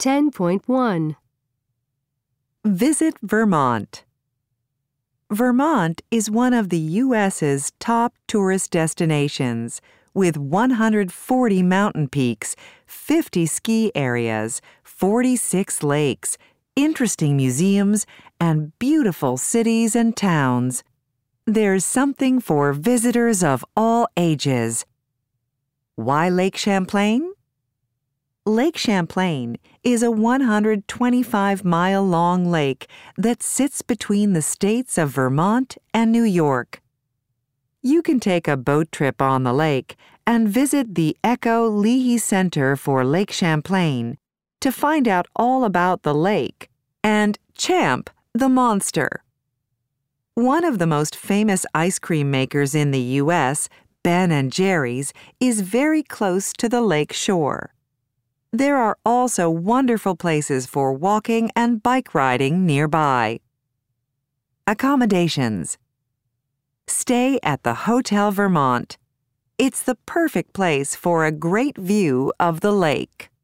10.1 Visit Vermont. Vermont is one of the U.S.'s top tourist destinations, with 140 mountain peaks, 50 ski areas, 46 lakes, interesting museums, and beautiful cities and towns. There's something for visitors of all ages. Why Lake Champlain? Lake Champlain is a 125-mile-long lake that sits between the states of Vermont and New York. You can take a boat trip on the lake and visit the Echo Leahy Center for Lake Champlain to find out all about the lake and Champ, the monster. One of the most famous ice cream makers in the U.S., Ben & Jerry's, is very close to the lake shore. There are also wonderful places for walking and bike riding nearby. Accommodations. Stay at the Hotel Vermont. It's the perfect place for a great view of the lake.